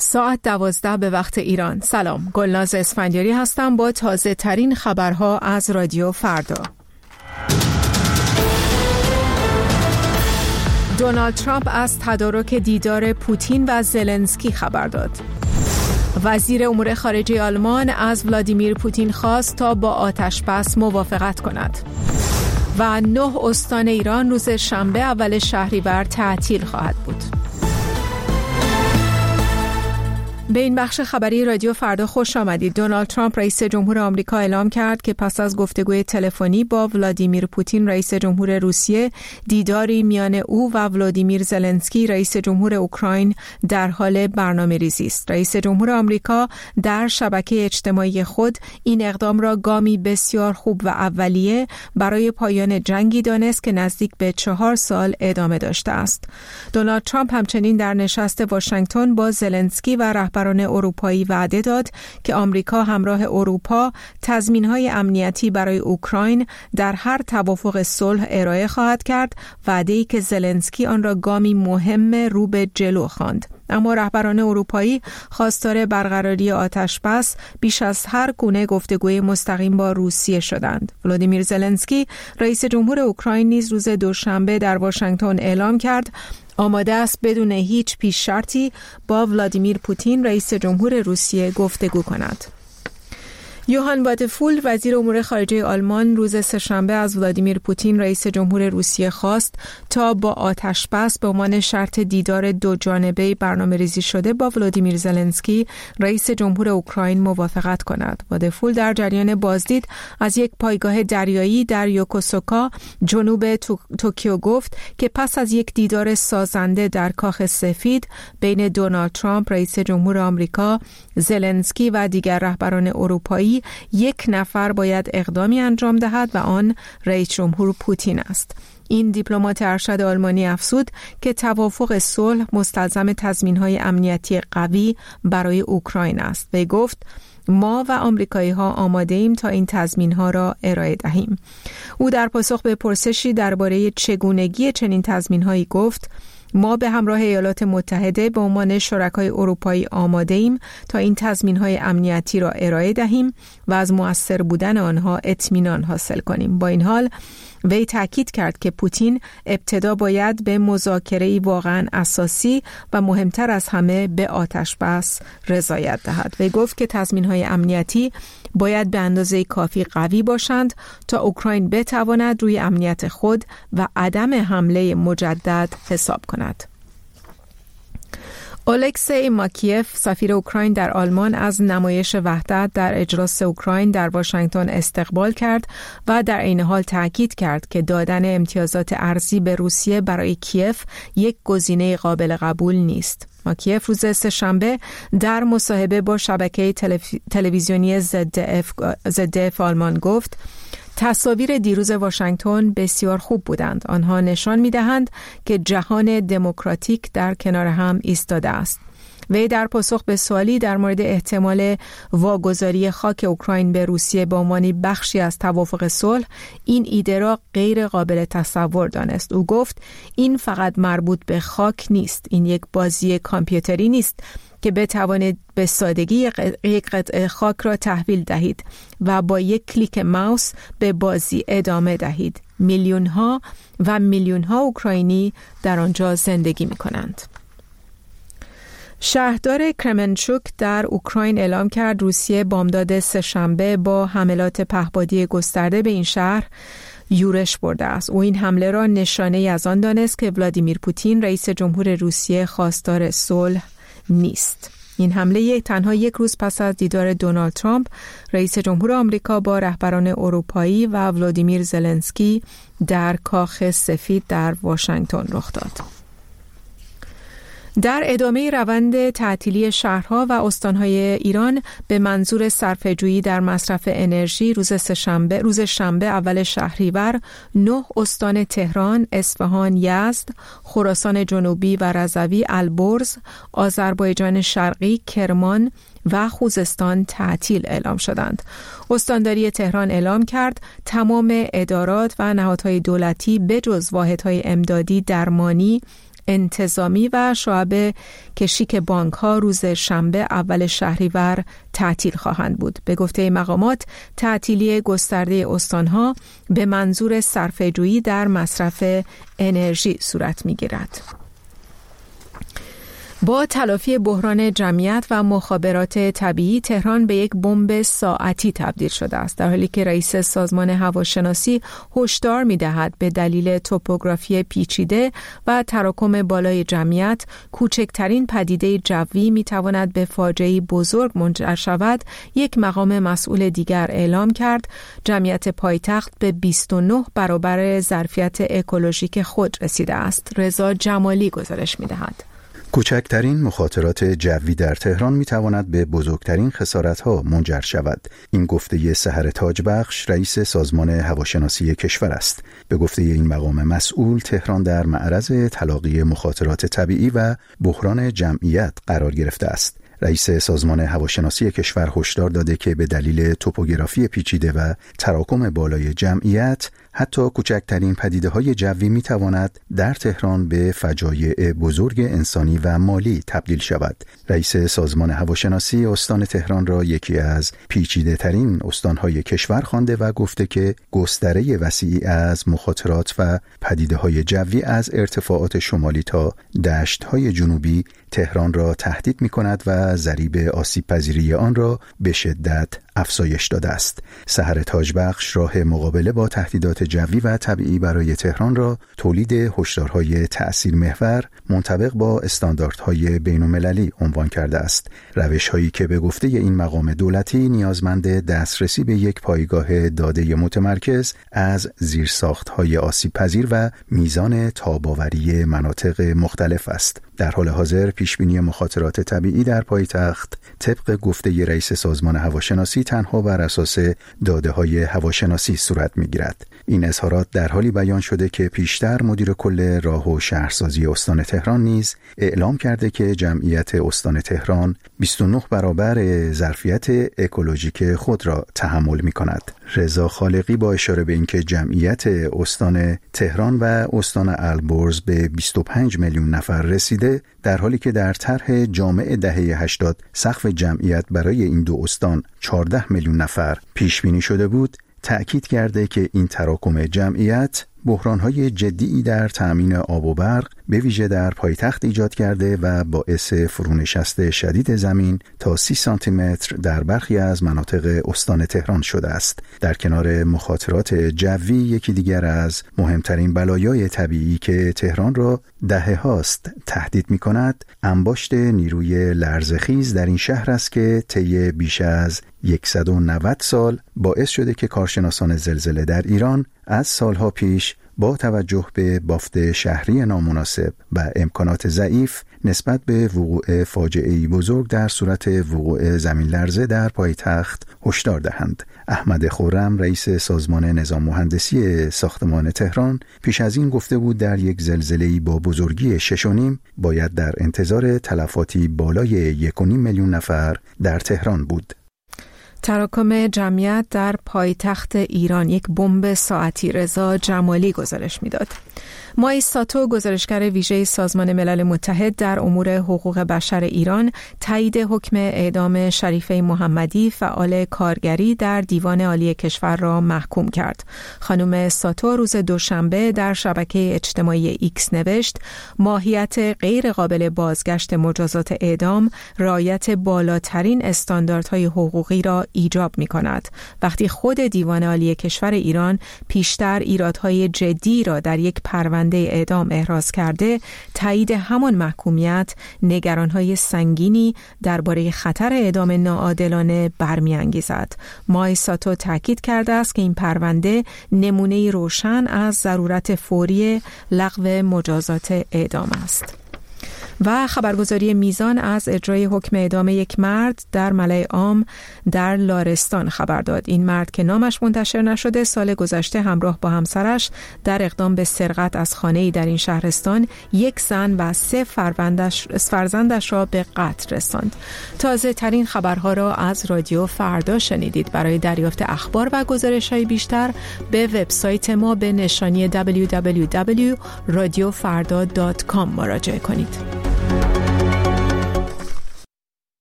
ساعت 12 به وقت ایران. سلام، گلناز اسفندیاری هستم با تازه ترین خبرها از رادیو فردا. دونالد ترامپ از تدارک دیدار پوتین و زلنسکی خبر داد. وزیر امور خارجه آلمان از ولادیمیر پوتین خواست تا با آتش‌بس موافقت کند. و 9 استان ایران روز شنبه اول شهریور تعطیل خواهد بود. به این بخش خبری رادیو فردا خوش آمدید. دونالد ترامپ رئیس جمهور آمریکا اعلام کرد که پس از گفتگوی تلفنی با ولادیمیر پوتین رئیس جمهور روسیه، دیداری میان او و ولادیمیر زلنسکی رئیس جمهور اوکراین در حال برنامه‌ریزی است. رئیس جمهور آمریکا در شبکه اجتماعی خود این اقدام را گامی بسیار خوب و اولیه برای پایان جنگی دانست که نزدیک به 4 سال ادامه داشته است. دونالد ترامپ همچنین در نشست واشنگتن با زلنسکی و رهبران اروپایی وعده داد که آمریکا همراه اروپا تضمین‌های امنیتی برای اوکراین در هر توافق صلح ارائه خواهد کرد، وعده‌ای که زلنسکی آن را گامی مهم رو به جلو خواند. اما رهبران اروپایی خواستار برقراری آتش‌بس بیش از هر گونه گفتگوی مستقیم با روسیه شدند. ولادیمیر زلنسکی رئیس جمهور اوکراین نیز روز دوشنبه در واشنگتن اعلام کرد آماده است بدون هیچ پیش شرطی با ولادیمیر پوتین رئیس جمهور روسیه گفتگو کند. یوهان وادفول وزیر امور خارجه آلمان روز سه‌شنبه از ولادیمیر پوتین رئیس جمهور روسیه خواست تا با آتش‌بس به عنوان شرط دیدار دو جانبه برنامه‌ریزی شده با ولادیمیر زلنسکی رئیس جمهور اوکراین موافقت کند. وادفول در جریان بازدید از یک پایگاه دریایی در یوکوسوکا جنوب توکیو گفت که پس از یک دیدار سازنده در کاخ سفید بین دونالد ترامپ رئیس جمهور آمریکا، زلنسکی و دیگر رهبران اروپایی، یک نفر باید اقدامی انجام دهد و آن رئیس جمهور پوتین است. این دیپلمات ارشد آلمانی افزود که توافق صلح مستلزم تضمین‌های امنیتی قوی برای اوکراین است. وی گفت ما و آمریکایی‌ها آماده ایم تا این تضمین‌ها را ارائه دهیم. او در پاسخ به پرسشی درباره چگونگی چنین تضمین‌هایی گفت ما به همراه ایالات متحده به عنوان شرکای اروپایی آماده ایم تا این تضمین‌های امنیتی را ارائه دهیم و از مؤثر بودن آنها اطمینان حاصل کنیم. با این حال وی تاکید کرد که پوتین ابتدا باید به مذاکره‌ای واقعاً اساسی و مهمتر از همه به آتش‌بس رضایت دهد. وی گفت که تضمین‌های امنیتی باید به اندازه کافی قوی باشند تا اوکراین بتواند روی امنیت خود و عدم حمله مجدد حساب کند. الکسی ماکیف سفیر اوکراین در آلمان از نمایش وحدت در اجلاس اوکراین در واشنگتن استقبال کرد و در عین حال تاکید کرد که دادن امتیازات ارزی به روسیه برای کیف یک گزینه قابل قبول نیست. ماکیف روز سه‌شنبه در مصاحبه با شبکه تلویزیونی ZDF آلمان گفت تصاویر دیروز واشنگتن بسیار خوب بودند. آنها نشان می‌دهند که جهان دموکراتیک در کنار هم ایستاده است. وی در پاسخ به سوالی در مورد احتمال واگذاری خاک اوکراین به روسیه به عنوان بخشی از توافق صلح این ایده را غیر قابل تصور دانست. او گفت این فقط مربوط به خاک نیست. این یک بازی کامپیوتری نیست که بتوانید به سادگی یک قطعه خاک را تحویل دهید و با یک کلیک ماوس به بازی ادامه دهید. میلیون‌ها و میلیون‌ها اوکراینی در آنجا زندگی می‌کنند. شهردار کرمنچوک در اوکراین اعلام کرد روسیه بامداد سه‌شنبه با حملات پهپادی گسترده به این شهر یورش برده است. او این حمله را نشانه‌ای از آن دانست که ولادیمیر پوتین رئیس جمهور روسیه خواستار صلح نیست. این حمله تنها یک روز پس از دیدار دونالد ترامپ رئیس جمهور آمریکا با رهبران اروپایی و ولادیمیر زلنسکی در کاخ سفید در واشنگتن رخ داد. در ادامه روند تعطیلی شهرها و استانهای ایران به منظور صرفه‌جویی در مصرف انرژی روز شنبه اول شهریور 9 استان تهران، اصفهان، یزد، خراسان جنوبی و رضوی، البرز، آذربایجان شرقی، کرمان و خوزستان تعطیل اعلام شدند. استانداری تهران اعلام کرد تمام ادارات و نهادهای دولتی بجز واحدهای امدادی، درمانی، انتظامی و شعب کشیک بانک‌ها روز شنبه اول شهریور تعطیل خواهند بود. به گفته مقامات تعطیلی گسترده استان‌ها به منظور صرفه‌جویی در مصرف انرژی صورت می‌گیرد. با تلافی بحران جمعیت و مخابرات طبیعی، تهران به یک بمب ساعتی تبدیل شده است، در حالی که رئیس سازمان هواشناسی هشدار می‌دهد به دلیل توپوگرافی پیچیده و تراکم بالای جمعیت، کوچکترین پدیده جوی می‌تواند به فاجعه‌ای بزرگ منجر شود. یک مقام مسئول دیگر اعلام کرد جمعیت پایتخت به 29 برابر ظرفیت اکولوژیک خود رسیده است. رضا جمالی گزارش می‌دهد. کوچکترین مخاطرات جوی در تهران میتواند به بزرگترین خسارت‌ها منجر شود. این گفته سحر تاجبخش، رئیس سازمان هواشناسی کشور است. به گفته این مقام مسئول، تهران در معرض تلاقی مخاطرات طبیعی و بحران جمعیت قرار گرفته است. رئیس سازمان هواشناسی کشور هشدار داده که به دلیل توپوگرافی پیچیده و تراکم بالای جمعیت، حتی کوچکترین پدیده‌های جوی می‌تواند در تهران به فجایع بزرگ انسانی و مالی تبدیل شود. رئیس سازمان هواشناسی استان تهران را یکی از پیچیده‌ترین استان‌های کشور خوانده و گفته که گستره وسیعی از مخاطرات و پدیده‌های جوی از ارتفاعات شمالی تا دشت‌های جنوبی تهران را تهدید می‌کند و ضریب آسیب‌پذیری آن را به شدت افزایش داده است. سحر تاجبخش راه مقابله با تهدیدات جوی و طبیعی برای تهران را تولید هشدارهای تأثیر محور منطبق با استانداردهای بین‌المللی عنوان کرده است. روش‌هایی که به گفته این مقام دولتی نیازمند دسترسی به یک پایگاه داده متمرکز از زیرساخت‌های آسیب‌پذیر و میزان تاب‌آوری مناطق مختلف است. در حال حاضر پیشبینی مخاطرات طبیعی در پایتخت طبق گفته رئیس سازمان هواشناسی تنها بر اساس داده‌های هواشناسی صورت می‌گیرد. این اظهارات در حالی بیان شده که پیشتر مدیر کل راه و شهرسازی استان تهران نیز اعلام کرده که جمعیت استان تهران 29 برابر ظرفیت اکولوژیک خود را تحمل می‌کند. رضا خالقی با اشاره به اینکه جمعیت استان تهران و استان البرز به 25 میلیون نفر رسیده، در حالی که در طرح جامع دهه 80 سقف جمعیت برای این دو استان 14 میلیون نفر پیش بینی شده بود، تأکید کرده که این تراکم جمعیت بحران‌های جدی در تأمین آب و برق به ویژه در پایتخت ایجاد کرده و باعث فرونشست شدید زمین تا 30 سانتی متر در برخی از مناطق استان تهران شده است. در کنار مخاطرات جوی، یکی دیگر از مهمترین بلایای طبیعی که تهران را دهه‌هاست تهدید می‌کند، انباشت نیروی لرزخیز در این شهر است که طی بیش از 190 سال باعث شده که کارشناسان زلزله در ایران از سالها پیش با توجه به بافت شهری نامناسب و امکانات ضعیف نسبت به وقوع فاجعه‌ای بزرگ در صورت وقوع زمین لرزه در پایتخت هشدار دهند. احمد خرم، رئیس سازمان نظام مهندسی ساختمان تهران، پیش از این گفته بود در یک زلزله‌ای با بزرگی 6.5 باید در انتظار تلفاتی بالای 1.5 میلیون نفر در تهران بود. تراکم جمعیت در پایتخت ایران، یک بمب ساعتی. رضا جمالی گزارش میداد. مای ساتو، گزارشگر ویژه سازمان ملل متحد در امور حقوق بشر ایران، تایید حکم اعدام شریفه محمدی، فعال کارگری، در دیوان عالی کشور را محکوم کرد. خانم ساتو روز دوشنبه در شبکه اجتماعی ایکس نوشت ماهیت غیر قابل بازگشت مجازات اعدام رعایت بالاترین استانداردهای حقوقی را ایجاب می کند. وقتی خود دیوان عالی کشور ایران پیشتر ایرادهای جدی را در یک پرونده اعدام احراز کرده، تایید همان محکومیت نگرانهای سنگینی درباره خطر اعدام ناعادلانه برمی‌انگیزد. مای ساتو تاکید کرده است که این پرونده نمونه روشن از ضرورت فوری لغو مجازات اعدام است. و خبرگزاری میزان از اجرای حکم اعدام یک مرد در ملأ عام در لارستان خبر داد. این مرد که نامش منتشر نشده سال گذشته همراه با همسرش در اقدام به سرقت از خانه‌ای در این شهرستان یک زن و 3 فرزندش را به قتل رساند. تازه ترین خبرها را از رادیو فردا شنیدید. برای دریافت اخبار و گزارش‌های بیشتر به وبسایت ما به نشانی www.radiofarda.com مراجعه کنید.